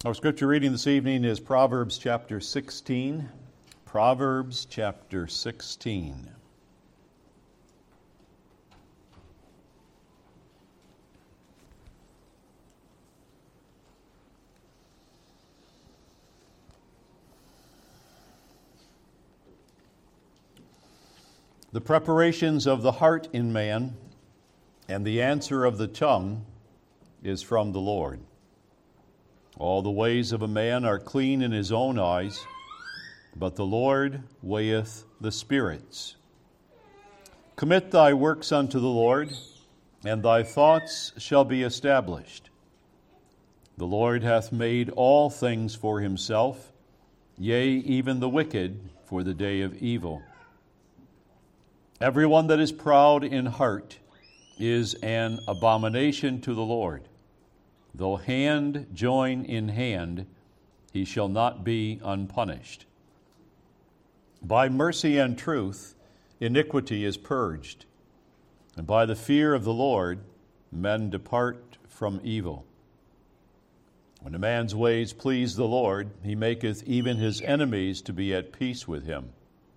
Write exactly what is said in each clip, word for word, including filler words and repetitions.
Our scripture reading this evening is Proverbs chapter sixteen. Proverbs chapter sixteen. The preparations of the heart in man and the answer of the tongue is from the Lord. All the ways of a man are clean in his own eyes, but the Lord weigheth the spirits. Commit thy works unto the Lord, and thy thoughts shall be established. The Lord hath made all things for himself, yea, even the wicked for the day of evil. Every one that is proud in heart is an abomination to the Lord. Though hand join in hand, he shall not be unpunished. By mercy and truth, iniquity is purged, and by the fear of the Lord, men depart from evil. When a man's ways please the Lord, he maketh even his enemies to be at peace with him.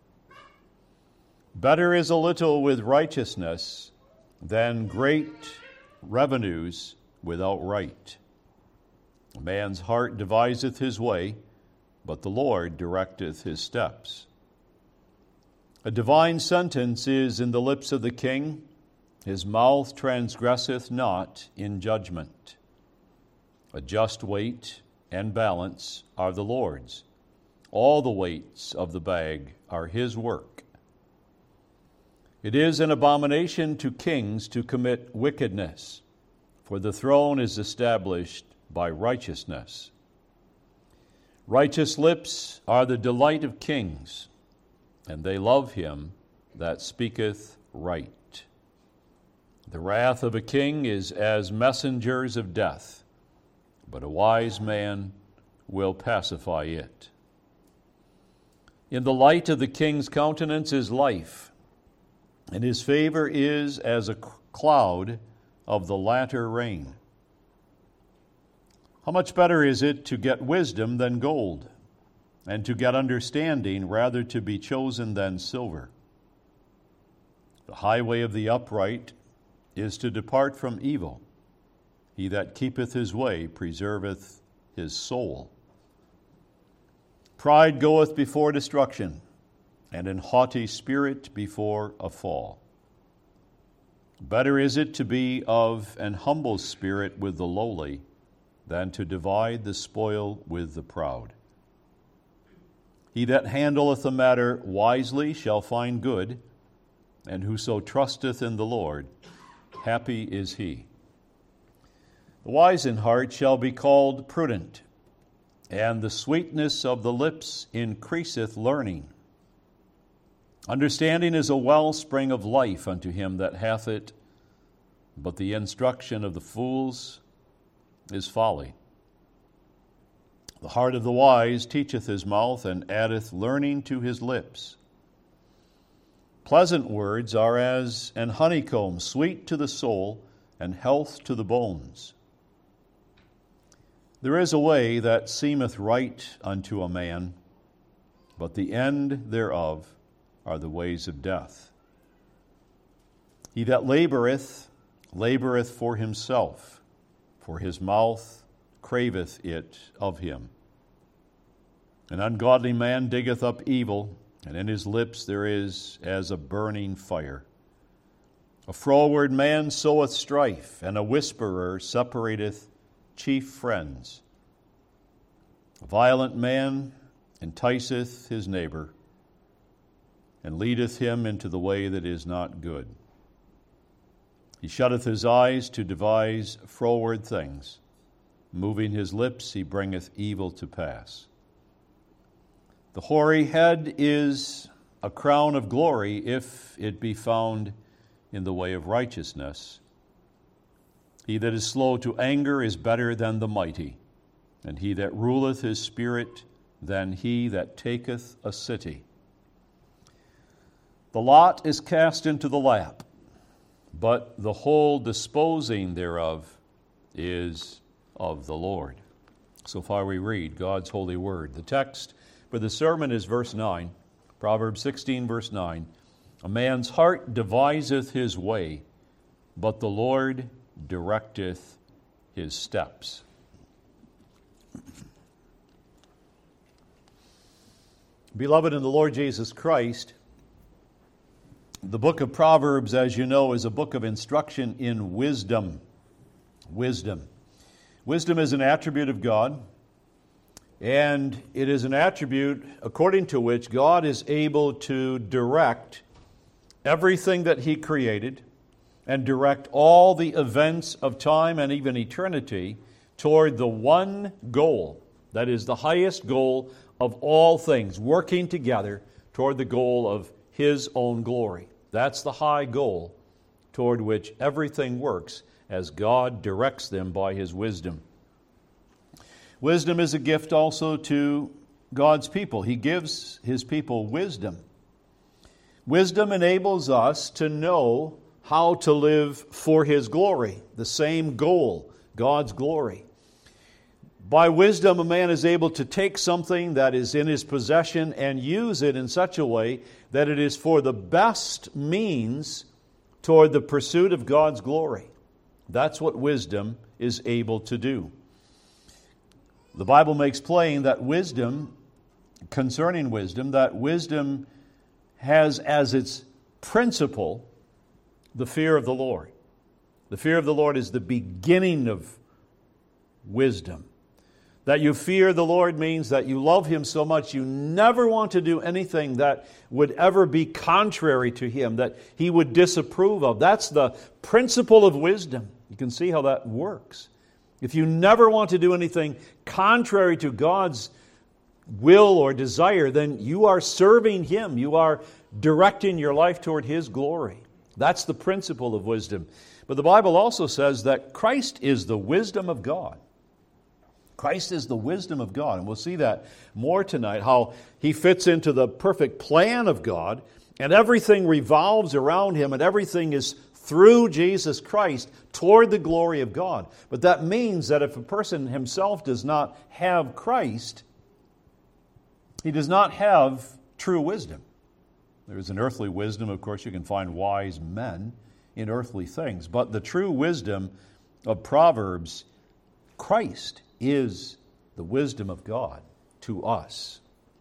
Better is a little with righteousness than great revenues without right. A man's heart deviseth his way, but the Lord directeth his steps. A divine sentence is in the lips of the king. His mouth transgresseth not in judgment. A just weight and balance are the Lord's. All the weights of the bag are his work. It is an abomination to kings to commit wickedness, for the throne is established by righteousness. Righteous lips are the delight of kings, and they love him that speaketh right. The wrath of a king is as messengers of death, but a wise man will pacify it. In the light of the king's countenance is life, and his favor is as a cloud of the latter rain. How much better is it to get wisdom than gold, and to get understanding rather to be chosen than silver? The highway of the upright is to depart from evil. He that keepeth his way preserveth his soul. Pride goeth before destruction, and an haughty spirit before a fall. Better is it to be of an humble spirit with the lowly than to divide the spoil with the proud. He that handleth a matter wisely shall find good, and whoso trusteth in the Lord, happy is he. The wise in heart shall be called prudent, and the sweetness of the lips increaseth learning. Understanding is a wellspring of life unto him that hath it, but the instruction of the fools is folly. The heart of the wise teacheth his mouth, and addeth learning to his lips. Pleasant words are as an honeycomb, sweet to the soul, and health to the bones. There is a way that seemeth right unto a man, but the end thereof are the ways of death. He that laboreth, laboreth for himself, for his mouth craveth it of him. An ungodly man diggeth up evil, and in his lips there is as a burning fire. A froward man soweth strife, and a whisperer separateth chief friends. A violent man enticeth his neighbor, and leadeth him into the way that is not good. He shutteth his eyes to devise froward things. Moving his lips, he bringeth evil to pass. The hoary head is a crown of glory if it be found in the way of righteousness. He that is slow to anger is better than the mighty, and he that ruleth his spirit than he that taketh a city. The lot is cast into the lap, but the whole disposing thereof is of the Lord. So far we read God's holy word. The text for the sermon is verse nine, Proverbs sixteen, verse nine. A man's heart deviseth his way, but the Lord directeth his steps. Beloved in the Lord Jesus Christ, the book of Proverbs, as you know, is a book of instruction in wisdom. Wisdom. Wisdom is an attribute of God, and it is an attribute according to which God is able to direct everything that He created and direct all the events of time and even eternity toward the one goal, that is the highest goal of all things, working together toward the goal of His own glory. That's the high goal toward which everything works as God directs them by His wisdom. Wisdom is a gift also to God's people. He gives His people wisdom. Wisdom enables us to know how to live for His glory, the same goal, God's glory. By wisdom, a man is able to take something that is in his possession and use it in such a way that it is for the best means toward the pursuit of God's glory. That's what wisdom is able to do. The Bible makes plain that wisdom, concerning wisdom, that wisdom has as its principle the fear of the Lord. The fear of the Lord is the beginning of wisdom. That you fear the Lord means that you love Him so much you never want to do anything that would ever be contrary to Him, that He would disapprove of. That's the principle of wisdom. You can see how that works. If you never want to do anything contrary to God's will or desire, then you are serving Him. You are directing your life toward His glory. That's the principle of wisdom. But the Bible also says that Christ is the wisdom of God. Christ is the wisdom of God, and we'll see that more tonight, how He fits into the perfect plan of God, and everything revolves around Him, and everything is through Jesus Christ toward the glory of God. But that means that if a person himself does not have Christ, he does not have true wisdom. There is an earthly wisdom. Of course, you can find wise men in earthly things, but the true wisdom of Proverbs, Christ is the wisdom of God to us.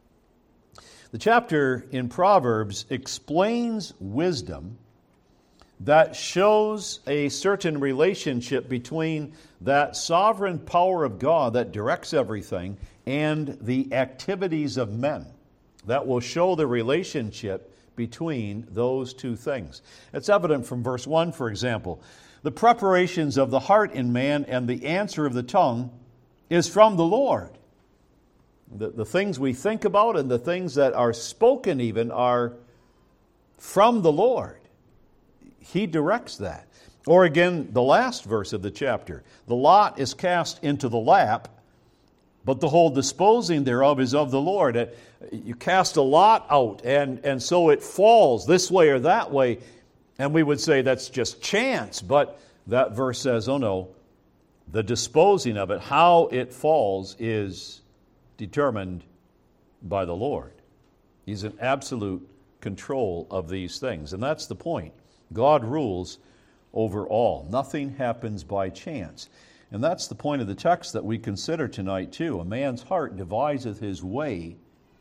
The chapter in Proverbs explains wisdom that shows a certain relationship between that sovereign power of God that directs everything and the activities of men. That will show the relationship between those two things. It's evident from verse one, for example. The preparations of the heart in man and the answer of the tongue is from the Lord. The, the things we think about and the things that are spoken even are from the Lord. He directs that. Or again, the last verse of the chapter. The lot is cast into the lap, but the whole disposing thereof is of the Lord. You cast a lot out, and, and so it falls this way or that way, and we would say that's just chance. But that verse says, oh no, the disposing of it, how it falls, is determined by the Lord. He's in absolute control of these things. And that's the point. God rules over all. Nothing happens by chance. And that's the point of the text that we consider tonight too. A man's heart deviseth his way,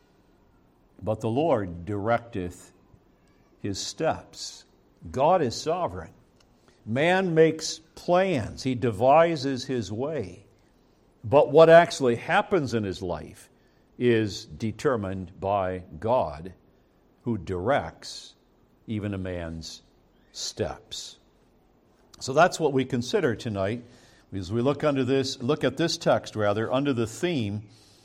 but the Lord directeth his steps. God is sovereign. Man makes plans. He devises his way. But what actually happens in his life is determined by God, who directs even a man's steps. So that's what we consider tonight as we look under this, look at this text rather, under the theme,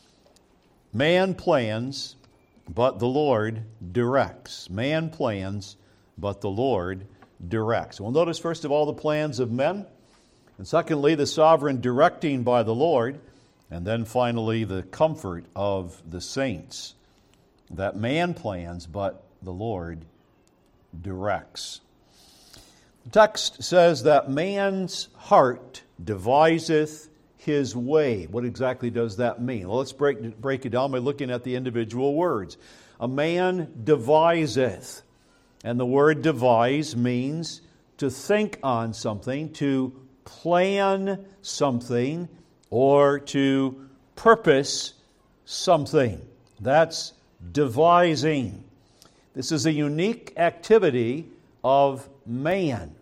man plans, but the Lord directs. Man plans, but the Lord directs. We'll notice first of all the plans of men, and secondly the sovereign directing by the Lord, and then finally the comfort of the saints. That man plans, but the Lord directs. The text says that man's heart deviseth his way. What exactly does that mean? Well, let's break, break it down by looking at the individual words. A man deviseth. And the word devise means to think on something, to plan something, or to purpose something. That's devising. This is a unique activity of man.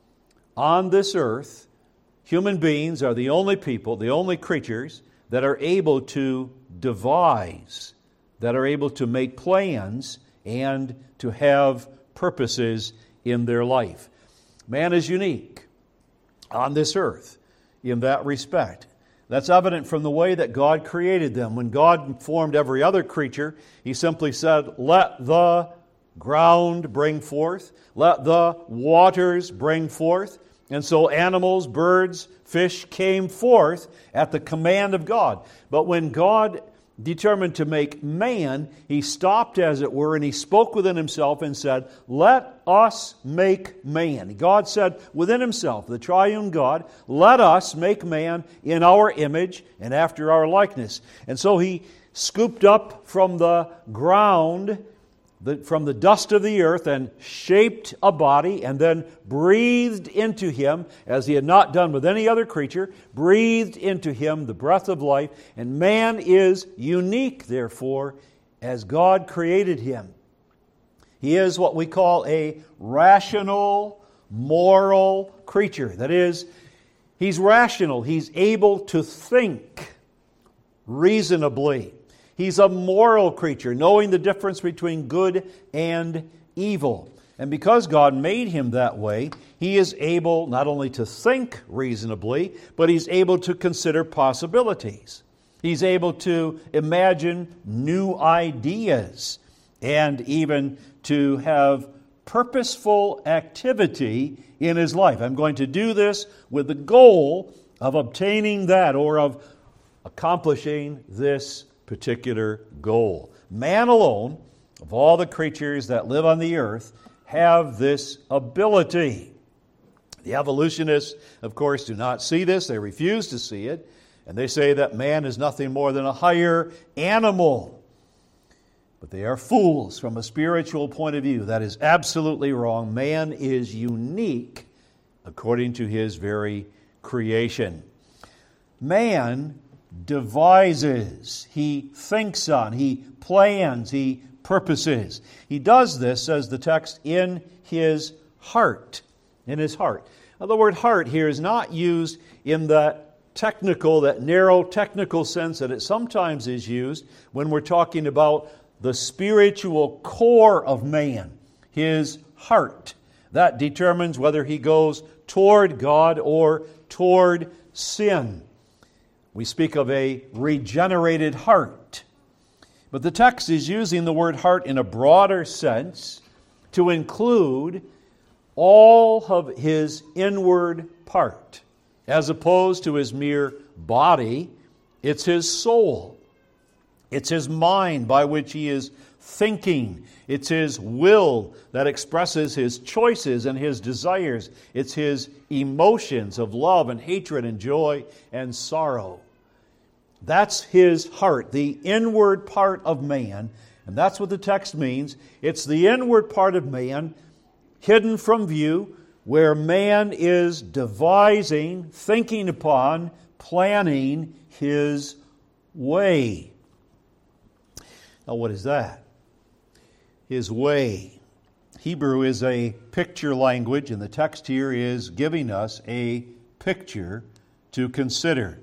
On this earth, human beings are the only people, the only creatures that are able to devise, that are able to make plans and to have purposes in their life. Man is unique on this earth in that respect. That's evident from the way that God created them. When God formed every other creature, He simply said, "Let the ground bring forth, let the waters bring forth." And so animals, birds, fish came forth at the command of God. But when God determined to make man, He stopped, as it were, and He spoke within Himself and said, "Let us make man." God said within Himself, the triune God, "Let us make man in our image and after our likeness." And so He scooped up from the ground, the, from the dust of the earth, and shaped a body, and then breathed into him, as He had not done with any other creature, breathed into him the breath of life. And man is unique, therefore, as God created him. He is what we call a rational, moral creature. That is, he's rational. He's able to think reasonably. He's a moral creature, knowing the difference between good and evil. And because God made him that way, he is able not only to think reasonably, but he's able to consider possibilities. He's able to imagine new ideas and even to have purposeful activity in his life. I'm going to do this with the goal of obtaining that, or of accomplishing this particular goal. Man alone, of all the creatures that live on the earth, have this ability. The evolutionists, of course, do not see this. They refuse to see it. And they say that man is nothing more than a higher animal. But they are fools from a spiritual point of view. That is absolutely wrong. Man is unique according to his very creation. Man devises, he thinks on, he plans, he purposes. He does this, says the text, in his heart. In his heart. Now, the word heart here is not used in that technical, that narrow technical sense that it sometimes is used when we're talking about the spiritual core of man, his heart. That determines whether he goes toward God or toward sin. We speak of a regenerated heart. But the text is using the word heart in a broader sense to include all of his inward part. As opposed to his mere body, it's his soul. It's his mind by which he is thinking. It's his will that expresses his choices and his desires. It's his emotions of love and hatred and joy and sorrow. That's his heart, the inward part of man. And that's what the text means. It's the inward part of man, hidden from view, where man is devising, thinking upon, planning his way. Now, what is that? His way. Hebrew is a picture language, and the text here is giving us a picture to consider.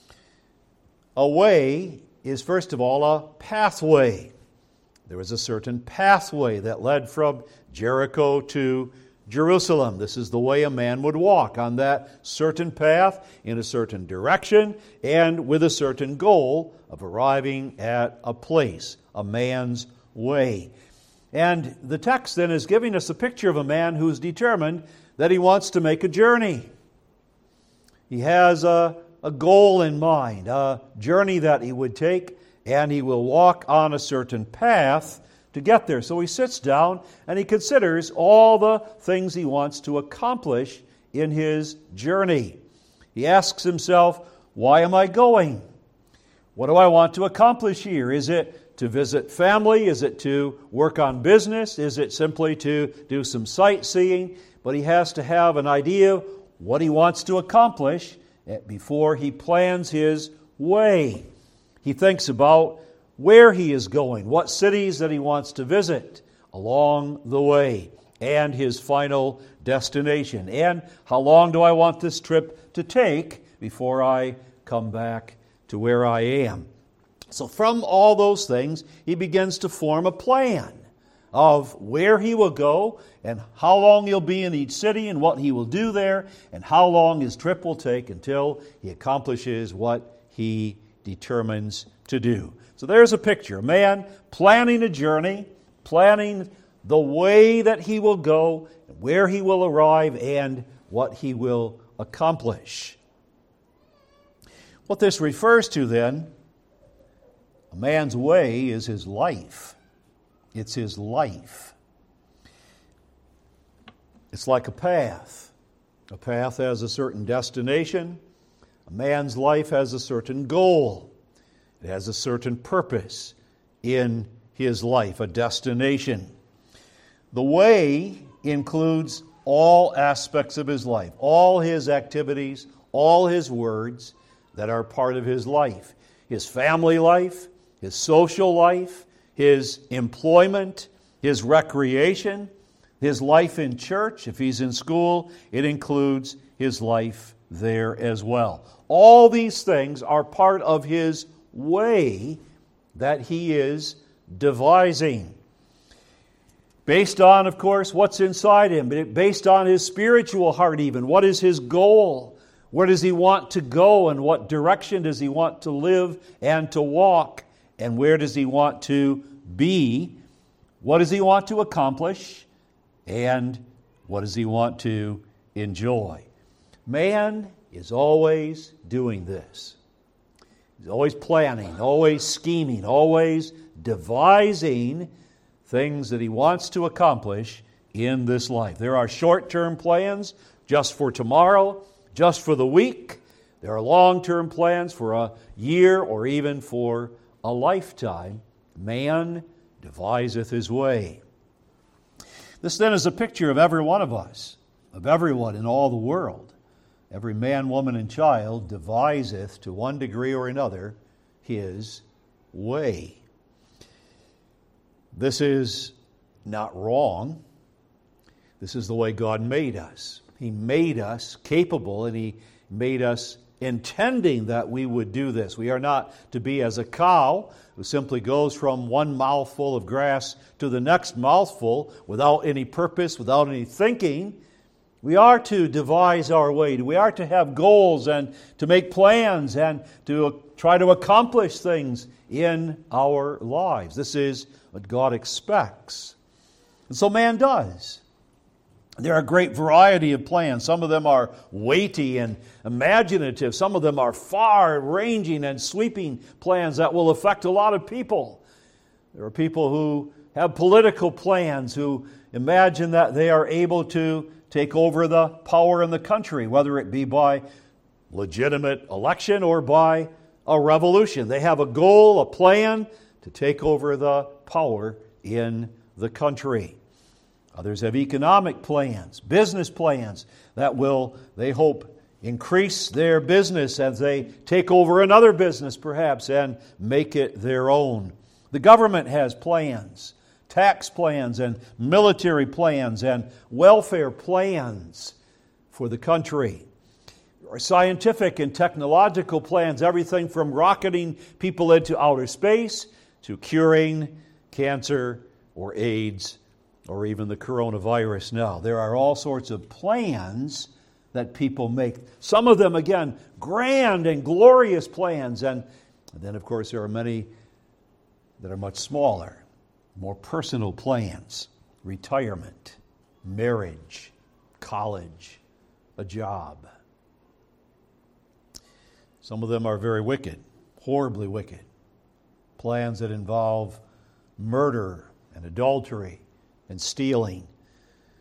A way is, first of all, a pathway. There was a certain pathway that led from Jericho to Jerusalem. This is the way a man would walk, on that certain path, in a certain direction, and with a certain goal of arriving at a place, a man's way. And the text then is giving us a picture of a man who's determined that he wants to make a journey. He has a, a goal in mind, a journey that he would take, and he will walk on a certain path to get there. So he sits down and he considers all the things he wants to accomplish in his journey. He asks himself, Why am I going? What do I want to accomplish here? Is it to visit family? Is it to work on business? Is it simply to do some sightseeing? But he has to have an idea of what he wants to accomplish before he plans his way. He thinks about where he is going, what cities that he wants to visit along the way, and his final destination. And how long do I want this trip to take before I come back to where I am? So from all those things, he begins to form a plan of where he will go and how long he'll be in each city and what he will do there and how long his trip will take until he accomplishes what he determines to do. So there's a picture, a man planning a journey, planning the way that he will go, where he will arrive, and what he will accomplish. What this refers to then, a man's way is his life. It's his life. It's like a path. A path has a certain destination. A man's life has a certain goal. It has a certain purpose in his life, a destination. The way includes all aspects of his life, all his activities, all his words that are part of his life. His family life, his social life, his employment, his recreation, his life in church. If he's in school, it includes his life there as well. All these things are part of his way that he is devising. Based on, of course, what's inside him, based on his spiritual heart even. What is his goal? Where does he want to go, and what direction does he want to live and to walk? And where does he want to be? What does he want to accomplish? And what does he want to enjoy? Man is always doing this. He's always planning, always scheming, always devising things that he wants to accomplish in this life. There are short-term plans just for tomorrow, just for the week. There are long-term plans for a year or even for a lifetime. Man deviseth his way. This then is a picture of every one of us, of everyone in all the world. Every man, woman, and child deviseth to one degree or another his way. This is not wrong. This is the way God made us. He made us capable, and He made us intending that we would do this. We are not to be as a cow who simply goes from one mouthful of grass to the next mouthful without any purpose, without any thinking. We are to devise our way. We are to have goals and to make plans and to try to accomplish things in our lives. This is what God expects. And so man does. There are a great variety of plans. Some of them are weighty and imaginative. Some of them are far-ranging and sweeping plans that will affect a lot of people. There are people who have political plans, who imagine that they are able to take over the power in the country, whether it be by legitimate election or by a revolution. They have a goal, a plan to take over the power in the country. Others have economic plans, business plans that will, they hope, increase their business as they take over another business perhaps and make it their own. The government has plans, tax plans and military plans and welfare plans for the country. There are scientific and technological plans, everything from rocketing people into outer space to curing cancer or AIDS or even the coronavirus now. There are all sorts of plans that people make. Some of them, again, grand and glorious plans. And then, of course, there are many that are much smaller, more personal plans. Retirement, marriage, college, a job. Some of them are very wicked, horribly wicked. Plans that involve murder and adultery and stealing.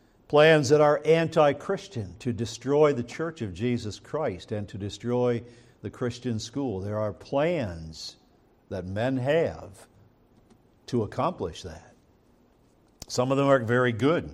Plans that are anti-Christian to destroy the church of Jesus Christ and to destroy the Christian school. There are plans that men have to accomplish that. Some of them are very good.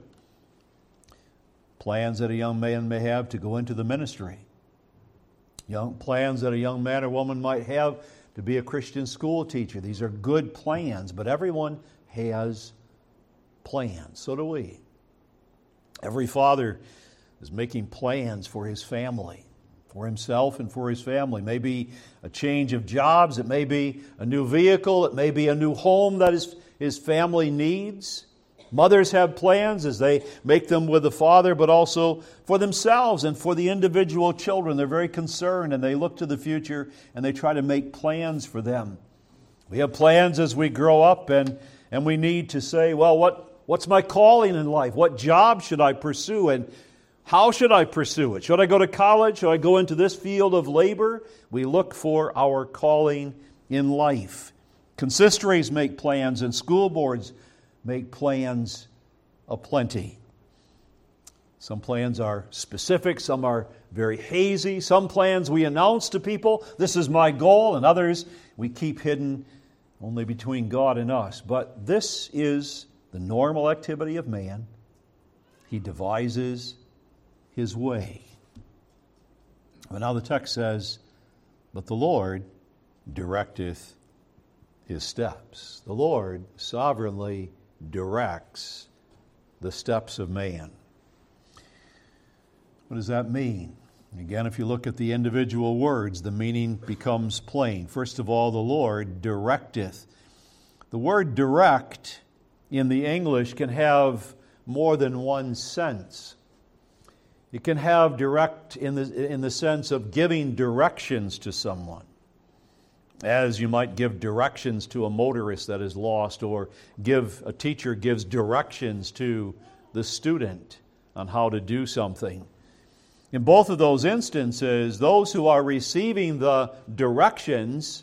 Plans that a young man may have to go into the ministry. Young plans that a young man or woman might have to be a Christian school teacher. These are good plans, but everyone has plans. So do we. Every father is making plans for his family, for himself and for his family. Maybe a change of jobs. It may be a new vehicle. It may be a new home that his, his family needs. Mothers have plans as they make them with the father, but also for themselves and for the individual children. They're very concerned and they look to the future and they try to make plans for them. We have plans as we grow up, and, and we need to say, well, what, what's my calling in life? What job should I pursue, and how should I pursue it? Should I go to college? Should I go into this field of labor? We look for our calling in life. Consistories make plans, and school boards make plans aplenty. Some plans are specific, some are very hazy. Some plans we announce to people, this is my goal, and others we keep hidden only between God and us. But this is the normal activity of man. He devises his way. But now the text says, but the Lord directeth his steps. The Lord sovereignly directs the steps of man. What does that mean? Again, if you look at the individual words, the meaning becomes plain. First of all, the Lord directeth. The word direct in the English can have more than one sense. It can have direct in the, in the sense of giving directions to someone, as you might give directions to a motorist that is lost, or give a teacher gives directions to the student on how to do something. In both of those instances, those who are receiving the directions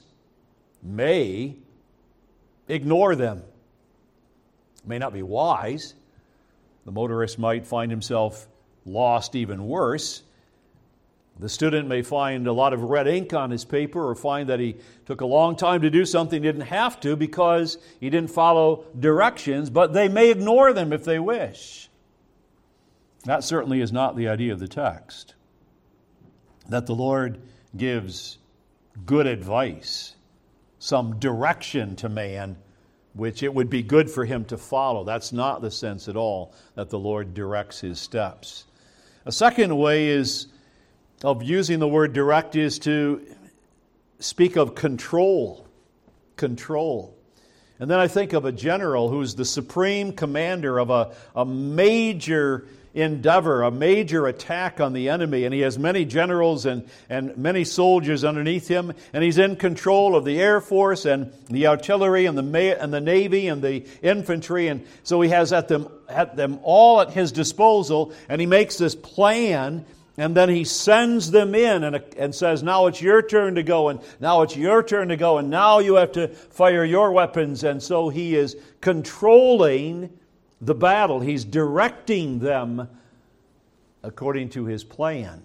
may ignore them. It may not be wise. The motorist might find himself lost even worse. The student may find a lot of red ink on his paper, or find that he took a long time to do something he didn't have to because he didn't follow directions, but they may ignore them if they wish. That certainly is not the idea of the text. That the Lord gives good advice, some direction to man, which it would be good for him to follow. That's not the sense at all that the Lord directs his steps. A second way is of using the word direct is to speak of control. Control. And then I think of a general who's the supreme commander of a, a major endeavor, a major attack on the enemy, and he has many generals and, and many soldiers underneath him, and he's in control of the Air Force and the artillery and the ma- and the Navy and the infantry, and so he has at them at them all at his disposal, and he makes this plan. And then he sends them in and, and says, now it's your turn to go, and now it's your turn to go, and now you have to fire your weapons. And so he is controlling the battle. He's directing them according to his plan.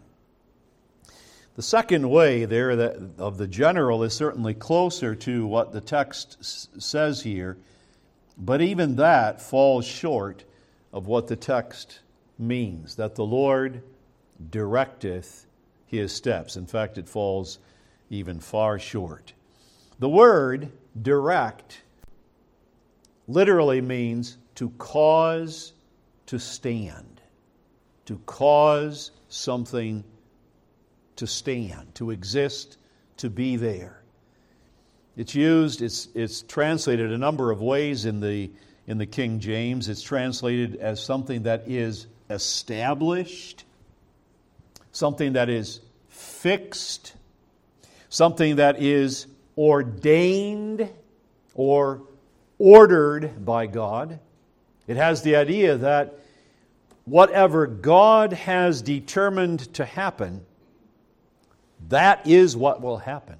The second way there that, of the general is certainly closer to what the text s- says here, but even that falls short of what the text means, that the Lord directeth his steps. In fact, it falls even far short. The word direct literally means to cause to stand, to cause something to stand, to exist, to be there. It's used, it's, it's translated a number of ways in the, in the King James. It's translated as something that is established, something that is fixed, something that is ordained or ordered by God. It has the idea that whatever God has determined to happen, that is what will happen.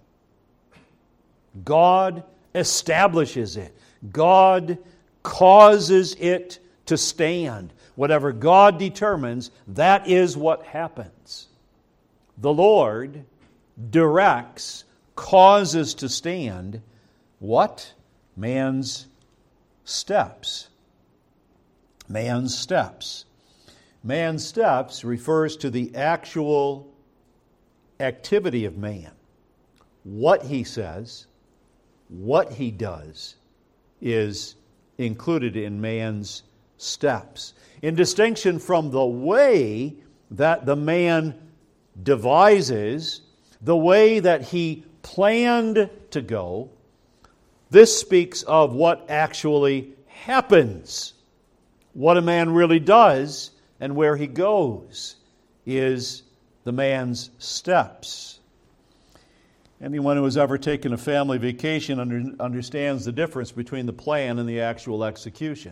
God establishes it. God causes it to stand. Whatever God determines, that is what happens. The Lord directs, causes to stand what? Man's steps. Man's steps. Man's steps refers to the actual activity of man. What he says, what he does, is included in man's steps. In distinction from the way that the man devises, the way that he planned to go, this speaks of what actually happens. What a man really does and where he goes is the man's steps. Anyone who has ever taken a family vacation under, understands the difference between the plan and the actual execution.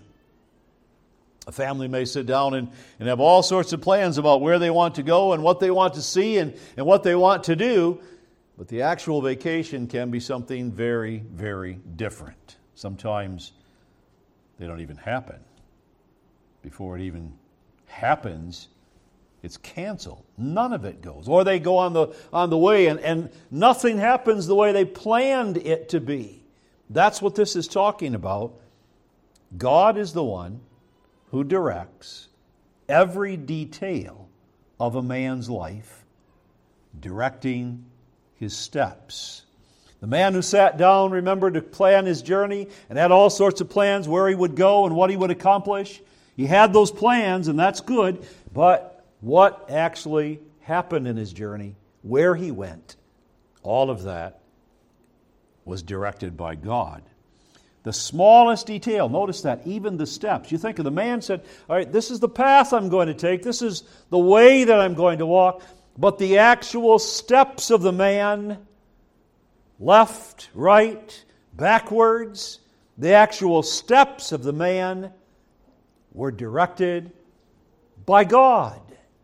A family may sit down and, and have all sorts of plans about where they want to go and what they want to see and, and what they want to do, but the actual vacation can be something very, very different. Sometimes they don't even happen. Before it even happens, it's canceled. None of it goes. Or they go on the on the way and, and nothing happens the way they planned it to be. That's what this is talking about. God is the one who directs every detail of a man's life, directing his steps. The man who sat down, remember, to plan his journey and had all sorts of plans where he would go and what he would accomplish. He had those plans, and that's good, but what actually happened in his journey, where he went, all of that was directed by God. The smallest detail, notice that, even the steps. You think of the man said, all right, this is the path I'm going to take, this is the way that I'm going to walk, but the actual steps of the man, left, right, backwards, the actual steps of the man were directed by God.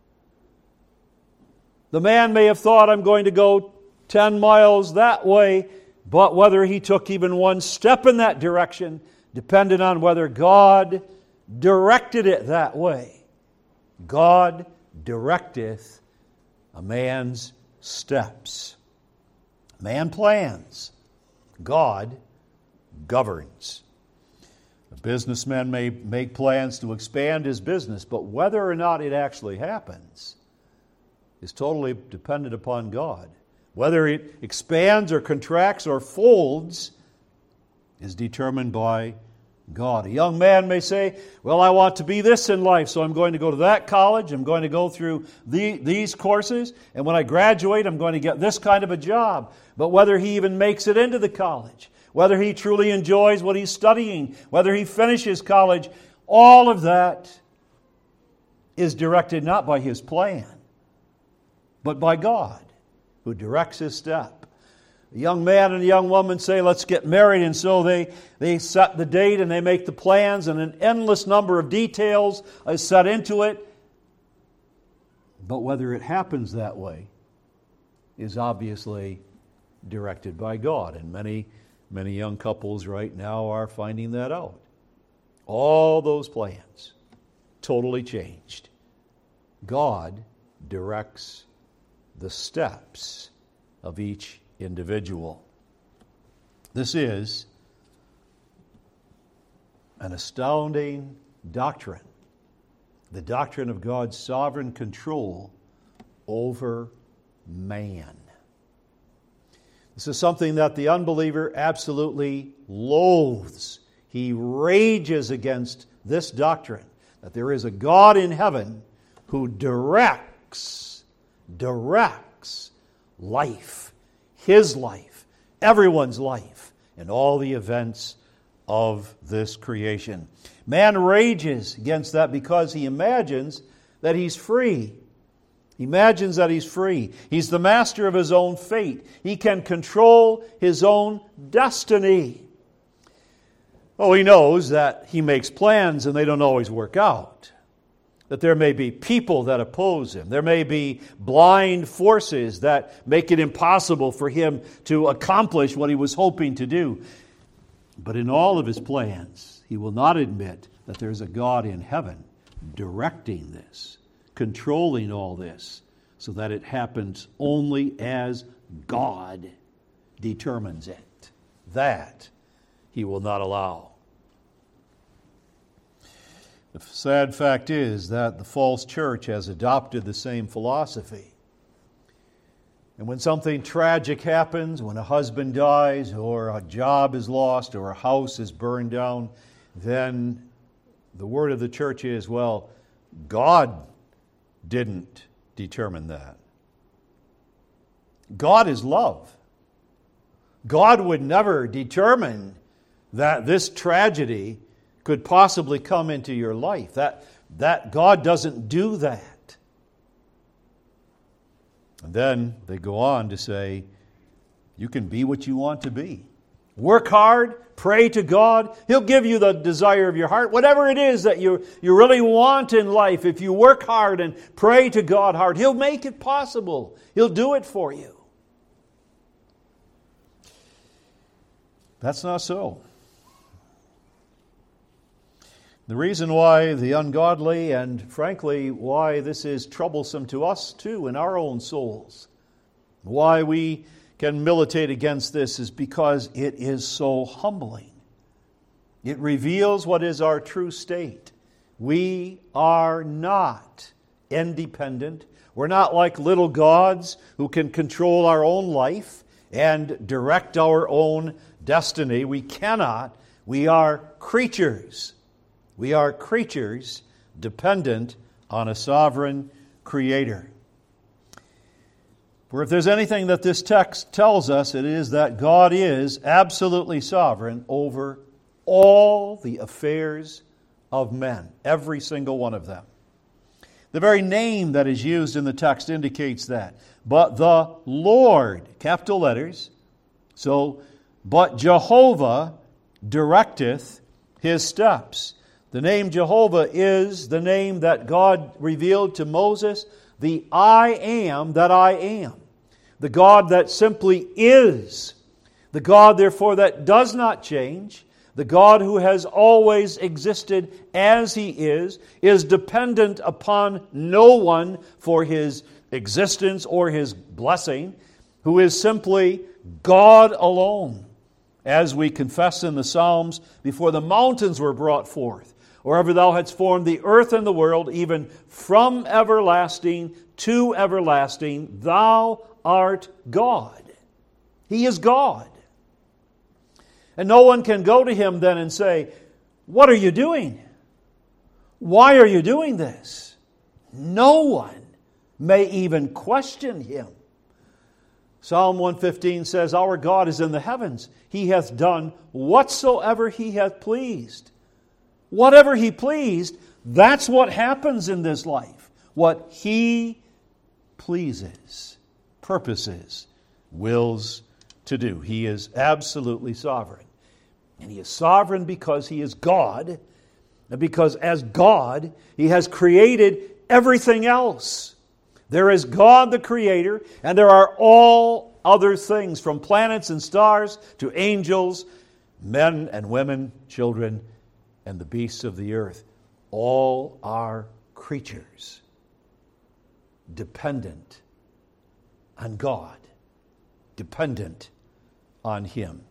The man may have thought, I'm going to go ten miles that way, but whether he took even one step in that direction depended on whether God directed it that way. God directeth a man's steps. Man plans. God governs. A businessman may make plans to expand his business, but whether or not it actually happens is totally dependent upon God. Whether it expands or contracts or folds is determined by God. A young man may say, well, I want to be this in life, so I'm going to go to that college, I'm going to go through the, these courses, and when I graduate, I'm going to get this kind of a job. But whether he even makes it into the college, whether he truly enjoys what he's studying, whether he finishes college, all of that is directed not by his plan, but by God, who directs his step. A young man and a young woman say, let's get married, and so they, they set the date and they make the plans, and an endless number of details is set into it. But whether it happens that way is obviously directed by God, and many Many young couples right now are finding that out. All those plans totally changed. God directs the steps of each individual. This is an astounding doctrine. The doctrine of God's sovereign control over man. This is something that the unbeliever absolutely loathes. He rages against this doctrine, that there is a God in heaven who directs, directs life, his life, everyone's life, and all the events of this creation. Man rages against that because he imagines that he's free. He imagines that he's free. He's the master of his own fate. He can control his own destiny. Oh, he knows that he makes plans and they don't always work out. That there may be people that oppose him. There may be blind forces that make it impossible for him to accomplish what he was hoping to do. But in all of his plans, he will not admit that there's a God in heaven directing this, controlling all this, so that it happens only as God determines it. That He will not allow. The sad fact is that the false church has adopted the same philosophy. And when something tragic happens, when a husband dies, or a job is lost, or a house is burned down, then the word of the church is, well, God didn't determine that. God is love. God would never determine that this tragedy could possibly come into your life. That, that God doesn't do that. And then they go on to say, you can be what you want to be. Work hard, pray to God. He'll give you the desire of your heart. Whatever it is that you, you really want in life, if you work hard and pray to God hard, He'll make it possible. He'll do it for you. That's not so. The reason why the ungodly, and frankly why this is troublesome to us too in our own souls, why we can militate against this, is because it is so humbling. It reveals what is our true state. We are not independent. We're not like little gods who can control our own life and direct our own destiny. We cannot. We are creatures. We are creatures dependent on a sovereign Creator. For if there's anything that this text tells us, it is that God is absolutely sovereign over all the affairs of men, every single one of them. The very name that is used in the text indicates that. But the Lord, capital letters, so, but Jehovah directeth his steps. The name Jehovah is the name that God revealed to Moses, the I am that I am. The God that simply is. The God, therefore, that does not change. The God who has always existed as He is, is dependent upon no one for His existence or His blessing, who is simply God alone. As we confess in the Psalms, before the mountains were brought forth, or ever Thou hadst formed the earth and the world, even from everlasting to everlasting, Thou art God. He is God. And no one can go to Him then and say, what are you doing? Why are you doing this? No one may even question Him. Psalm one fifteen says, our God is in the heavens. He hath done whatsoever He hath pleased. Whatever He pleased, that's what happens in this life. What He pleases, purposes, wills to do. He is absolutely sovereign. And He is sovereign because He is God, and because as God, He has created everything else. There is God the Creator, and there are all other things, from planets and stars to angels, men and women, children, and the beasts of the earth. All are creatures dependent on God, dependent on Him.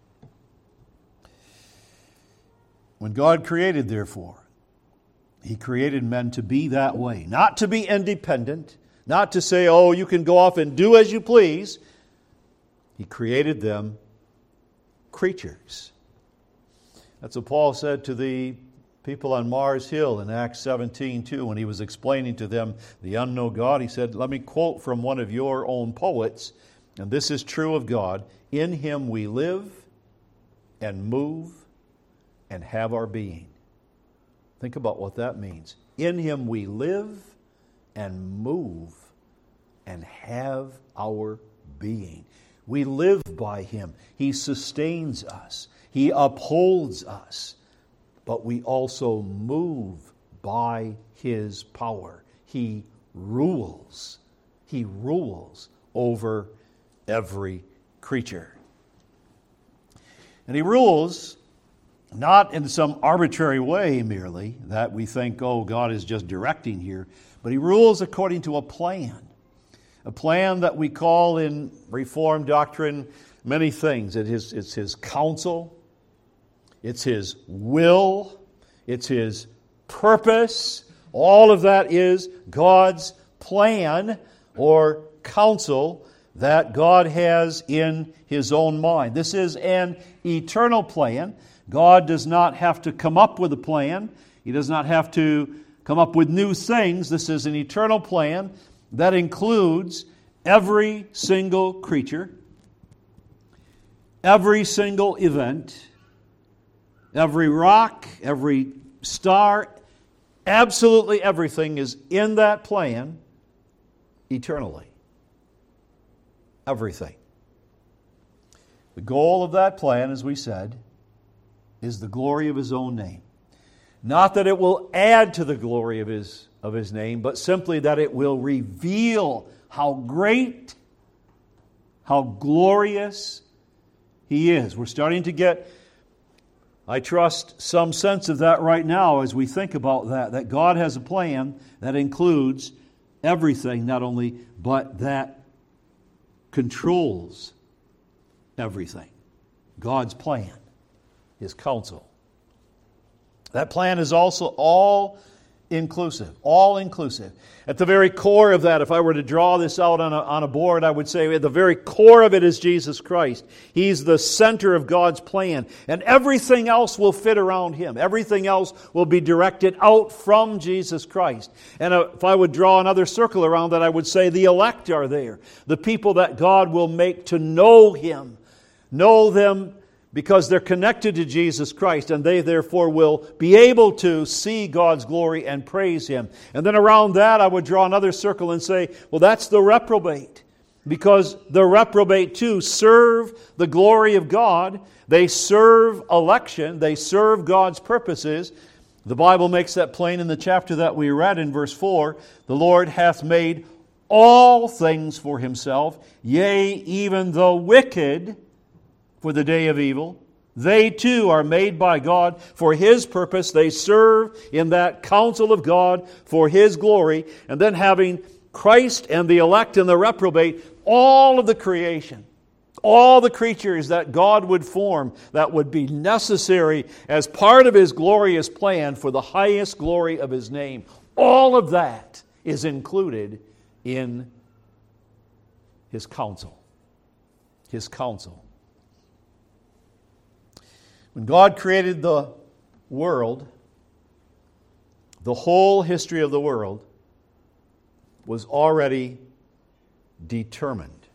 When God created, therefore, He created men to be that way, not to be independent, not to say, oh, you can go off and do as you please. He created them creatures. That's what Paul said to the people on Mars Hill in Acts seventeen two, when he was explaining to them the unknown God. He said, let me quote from one of your own poets, and this is true of God. In Him we live and move and have our being. Think about what that means. In Him we live and move and have our being. We live by Him. He sustains us. He upholds us. But we also move by His power. He rules. He rules over every creature. And He rules not in some arbitrary way merely, that we think, oh, God is just directing here, but He rules according to a plan. A plan that we call in Reformed doctrine many things. It is, it's His counsel, it's His will, it's His purpose. All of that is God's plan or counsel that God has in His own mind. This is an eternal plan. God does not have to come up with a plan. He does not have to come up with new things. This is an eternal plan that includes every single creature, every single event, every rock, every star, absolutely everything is in that plan eternally. Everything. The goal of that plan, as we said, is the glory of His own name. Not that it will add to the glory of His, of His name, but simply that it will reveal how great, how glorious He is. We're starting to get, I trust, some sense of that right now as we think about that, that God has a plan that includes everything, not only, but that controls everything. God's plan, His counsel. That plan is also all inclusive, all inclusive. At the very core of that, if I were to draw this out on a, on a board, I would say at the very core of it is Jesus Christ. He's the center of God's plan, and everything else will fit around Him. Everything else will be directed out from Jesus Christ. And if I would draw another circle around that, I would say the elect are there. The people that God will make to know Him, know them because they're connected to Jesus Christ, and they therefore will be able to see God's glory and praise Him. And then around that, I would draw another circle and say, well, that's the reprobate. Because the reprobate too serve the glory of God. They serve election. They serve God's purposes. The Bible makes that plain in the chapter that we read in verse four. The Lord hath made all things for Himself, yea, even the wicked for the day of evil. They too are made by God for His purpose. They serve in that counsel of God for His glory. And then having Christ and the elect and the reprobate, all of the creation, all the creatures that God would form that would be necessary as part of His glorious plan for the highest glory of His name, all of that is included in His counsel. His counsel. When God created the world, the whole history of the world was already determined.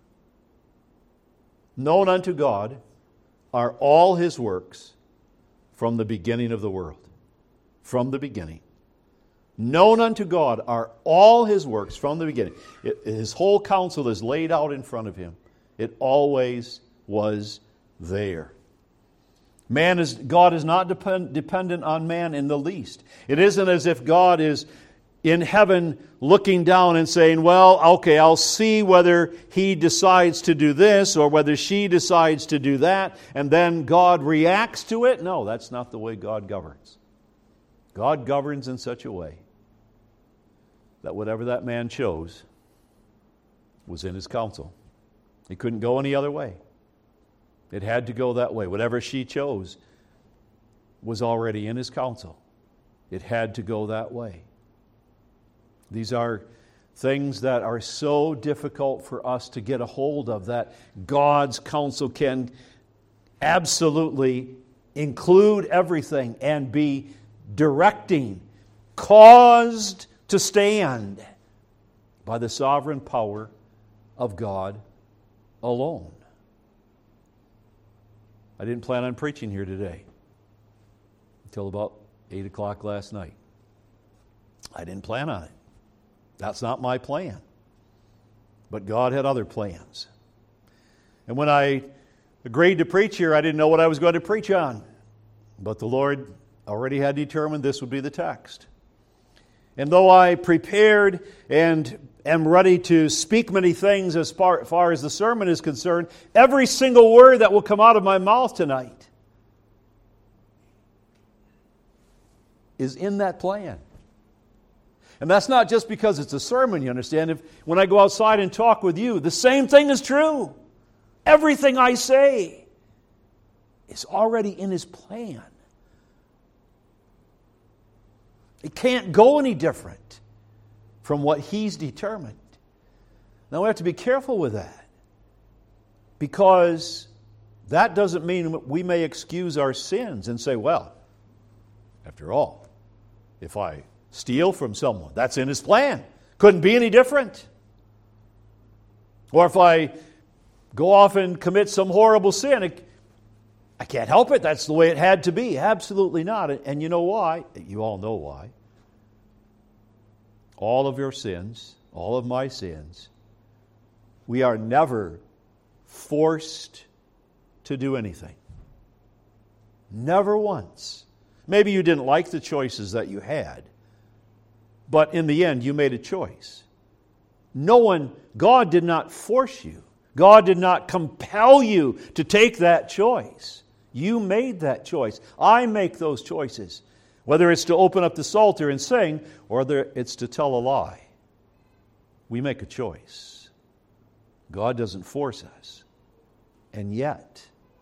Known unto God are all His works from the beginning of the world. From the beginning. Known unto God are all His works from the beginning. It, his whole counsel is laid out in front of Him. It always was there. Man is, God is not depend, dependent on man in the least. It isn't as if God is in heaven looking down and saying, well, okay, I'll see whether he decides to do this or whether she decides to do that, and then God reacts to it. No, that's not the way God governs. God governs in such a way that whatever that man chose was in His counsel. He couldn't go any other way. It had to go that way. Whatever she chose was already in His counsel. It had to go that way. These are things that are so difficult for us to get a hold of, that God's counsel can absolutely include everything and be directing, caused to stand by the sovereign power of God alone. I didn't plan on preaching here today until about eight o'clock last night. I didn't plan on it. That's not my plan. But God had other plans. And when I agreed to preach here, I didn't know what I was going to preach on. But the Lord already had determined this would be the text. And though I prepared and am ready to speak many things as far, far as the sermon is concerned, every single word that will come out of my mouth tonight is in that plan. And that's not just because it's a sermon, you understand. If when I go outside and talk with you, the same thing is true. Everything I say is already in His plan. It can't go any different from what He's determined. Now we have to be careful with that, because that doesn't mean we may excuse our sins and say, well, after all, if I steal from someone, that's in His plan. Couldn't be any different. Or if I go off and commit some horrible sin, it, I can't help it. That's the way it had to be. Absolutely not. And you know why? You all know why. All of your sins, all of my sins, we are never forced to do anything. Never once. Maybe you didn't like the choices that you had, but in the end, you made a choice. No one, God did not force you. God did not compel you to take that choice. You made that choice. I make those choices. Whether it's to open up the Psalter and sing, or whether it's to tell a lie. We make a choice. God doesn't force us. And yet,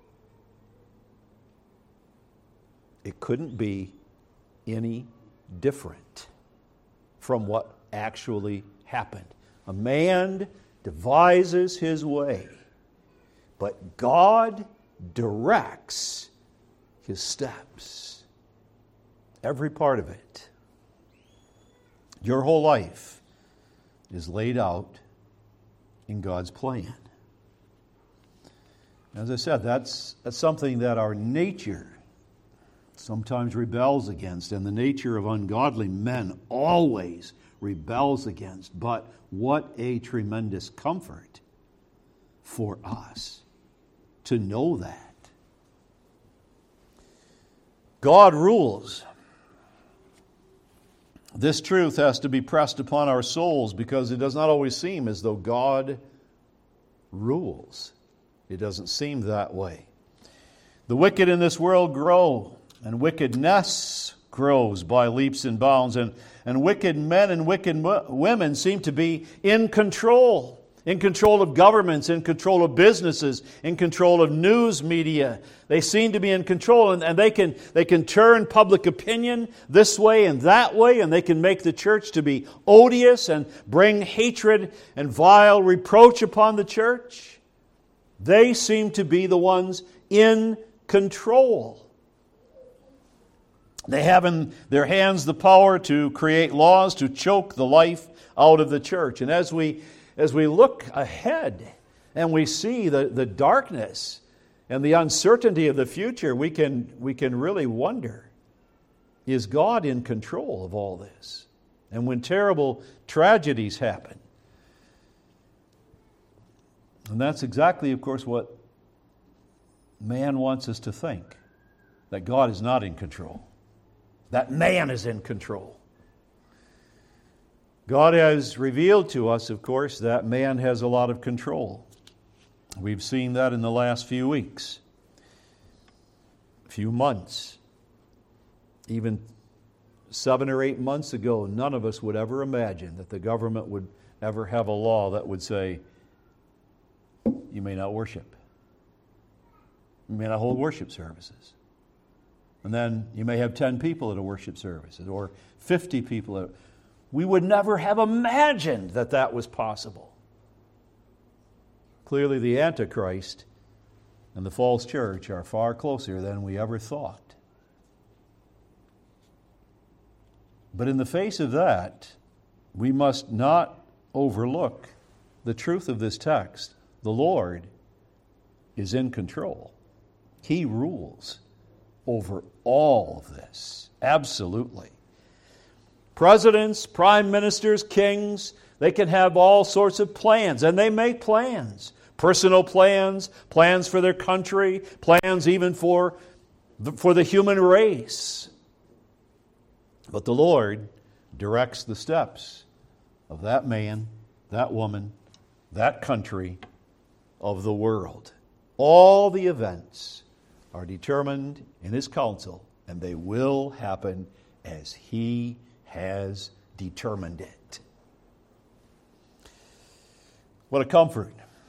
it couldn't be any different from what actually happened. A man devises his way, but God directs his steps. Every part of it. Your whole life is laid out in God's plan. As I said, that's, that's something that our nature sometimes rebels against, and the nature of ungodly men always rebels against. But what a tremendous comfort for us to know that. God rules. This truth has to be pressed upon our souls, because it does not always seem as though God rules. It doesn't seem that way. The wicked in this world grow, and wickedness grows by leaps and bounds, and, and wicked men and wicked women seem to be in control. In control of governments, in control of businesses, in control of news media. They seem to be in control, and, and they can they can turn public opinion this way and that way, and they can make the church to be odious and bring hatred and vile reproach upon the church. They seem to be the ones in control. They have in their hands the power to create laws to choke the life out of the church. And as we As we look ahead and we see the, the darkness and the uncertainty of the future, we can, we can really wonder, is God in control of all this? And when terrible tragedies happen, and that's exactly, of course, what man wants us to think, that God is not in control, that man is in control. God has revealed to us, of course, that man has a lot of control. We've seen that in the last few weeks, few months. Even seven or eight months ago, none of us would ever imagine that the government would ever have a law that would say, you may not worship. You may not hold worship services. And then you may have ten people at a worship service, or fifty people at a We would never have imagined that that was possible. Clearly, the Antichrist and the false church are far closer than we ever thought. But in the face of that, we must not overlook the truth of this text. The Lord is in control. He rules over all of this. Absolutely. Presidents, prime ministers, kings, they can have all sorts of plans, and they make plans. Personal plans, plans for their country, plans even for the, for the human race. But the Lord directs the steps of that man, that woman, that country, of the world. All the events are determined in His counsel, and they will happen as He has determined it. What a comfort.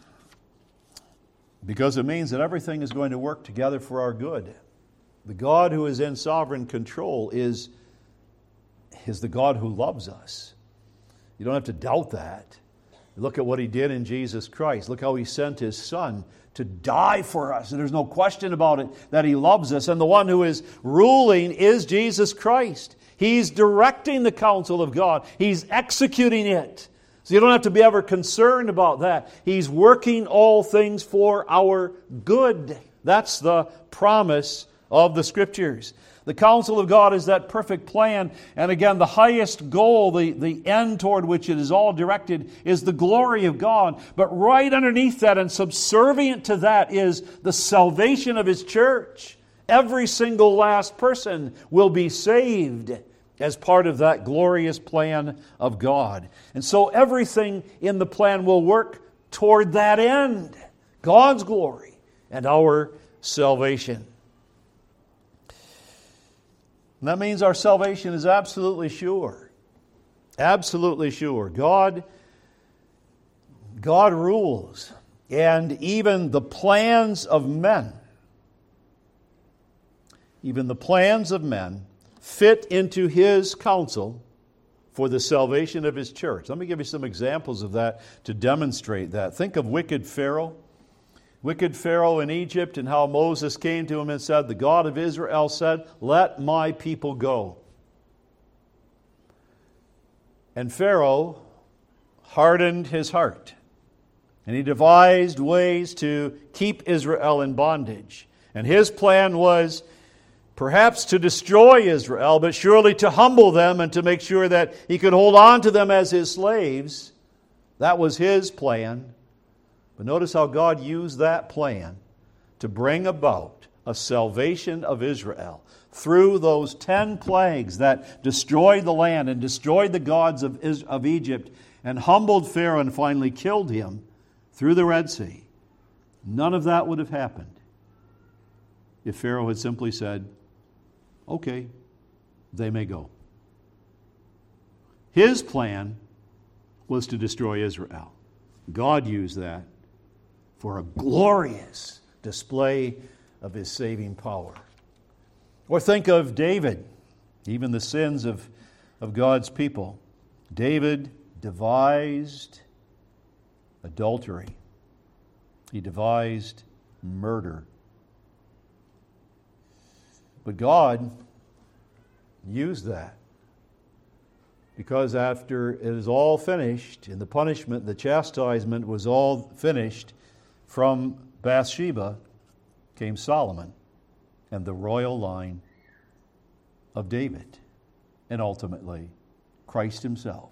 Because it means that everything is going to work together for our good. The God who is in sovereign control is, is the God who loves us. You don't have to doubt that. Look at what He did in Jesus Christ. Look how He sent His Son to die for us. And there's no question about it that He loves us. And the one who is ruling is Jesus Christ. He's directing the counsel of God. He's executing it. So you don't have to be ever concerned about that. He's working all things for our good. That's the promise of the Scriptures. The counsel of God is that perfect plan. And again, the highest goal, the, the end toward which it is all directed, is the glory of God. But right underneath that and subservient to that is the salvation of His church. Every single last person will be saved as part of that glorious plan of God. And so everything in the plan will work toward that end. God's glory and our salvation. And that means our salvation is absolutely sure. Absolutely sure. God, God rules. And even the plans of men, even the plans of men fit into His counsel for the salvation of His church. Let me give you some examples of that to demonstrate that. Think of wicked Pharaoh. Wicked Pharaoh in Egypt, and how Moses came to him and said, the God of Israel said, let my people go. And Pharaoh hardened his heart, and he devised ways to keep Israel in bondage. And his plan was perhaps to destroy Israel, but surely to humble them and to make sure that he could hold on to them as his slaves. That was his plan. But notice how God used that plan to bring about a salvation of Israel through those ten plagues that destroyed the land and destroyed the gods of, of Egypt and humbled Pharaoh and finally killed him through the Red Sea. None of that would have happened if Pharaoh had simply said, okay, they may go. His plan was to destroy Israel. God used that for a glorious display of His saving power. Or think of David, even the sins of, of God's people. David devised adultery. He devised murder. But God used that. Because after it is all finished, and the punishment, the chastisement was all finished, from Bathsheba came Solomon and the royal line of David, and ultimately Christ Himself.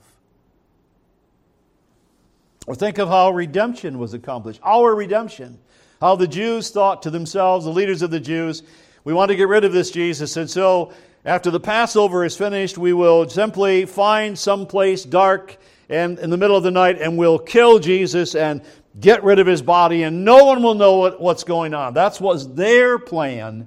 Or think of how redemption was accomplished. Our redemption. How the Jews thought to themselves, the leaders of the Jews, we want to get rid of this Jesus, and so after the Passover is finished, we will simply find some place dark and in the middle of the night, and we'll kill Jesus and get rid of His body, and no one will know what, what's going on. That was their plan.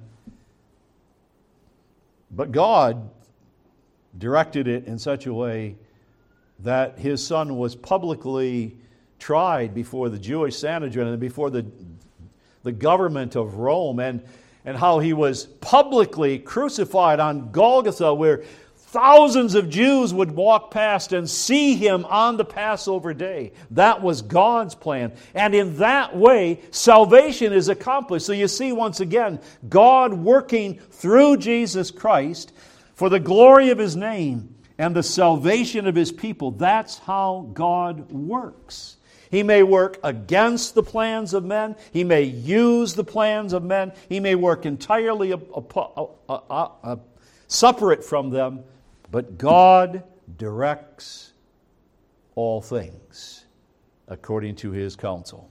But God directed it in such a way that His Son was publicly tried before the Jewish Sanhedrin and before the, the government of Rome, and, and how He was publicly crucified on Golgotha, where thousands of Jews would walk past and see Him on the Passover day. That was God's plan. And in that way, salvation is accomplished. So you see, once again, God working through Jesus Christ for the glory of His name and the salvation of His people. That's how God works. He may work against the plans of men. He may use the plans of men. He may work entirely a, a, a, a, a, separate from them. But God directs all things according to His counsel.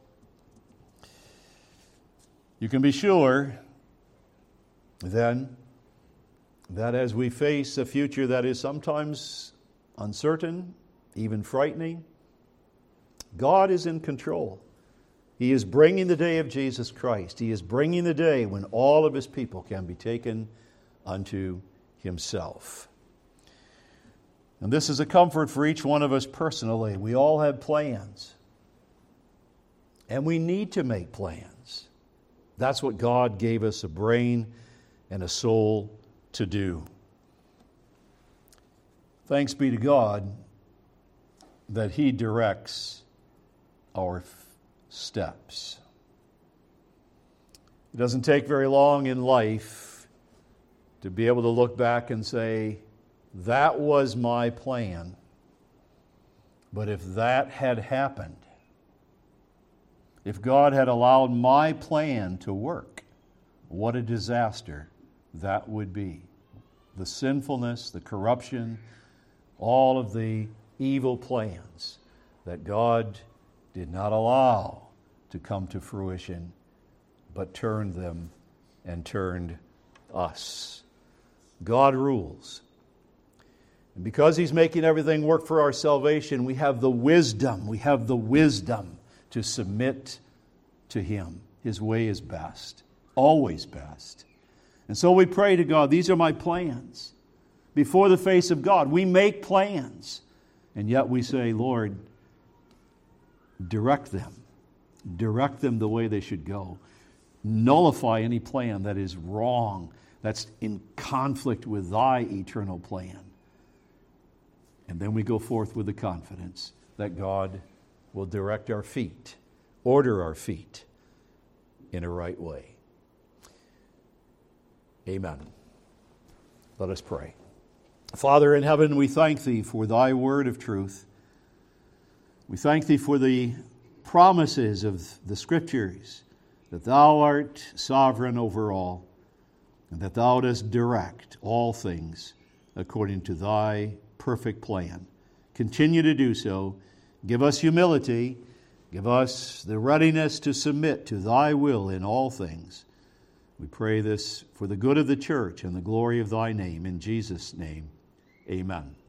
You can be sure, then, that as we face a future that is sometimes uncertain, even frightening, God is in control. He is bringing the day of Jesus Christ. He is bringing the day when all of His people can be taken unto Himself. And this is a comfort for each one of us personally. We all have plans. And we need to make plans. That's what God gave us a brain and a soul to do. Thanks be to God that He directs our steps. It doesn't take very long in life to be able to look back and say, that was my plan. But if that had happened, if God had allowed my plan to work, what a disaster that would be. The sinfulness, the corruption, all of the evil plans that God did not allow to come to fruition, but turned them and turned us. God rules. And because He's making everything work for our salvation, we have the wisdom, we have the wisdom to submit to Him. His way is best, always best. And so we pray to God, these are my plans. Before the face of God, we make plans. And yet we say, Lord, direct them. Direct them the way they should go. Nullify any plan that is wrong, that's in conflict with Thy eternal plan. And then we go forth with the confidence that God will direct our feet, order our feet in a right way. Amen. Let us pray. Father in heaven, we thank Thee for Thy word of truth. We thank Thee for the promises of the Scriptures, that Thou art sovereign over all, and that Thou dost direct all things according to Thy perfect plan. Continue to do so. Give us humility. Give us the readiness to submit to Thy will in all things. We pray this for the good of the church and the glory of Thy name. In Jesus' name, amen.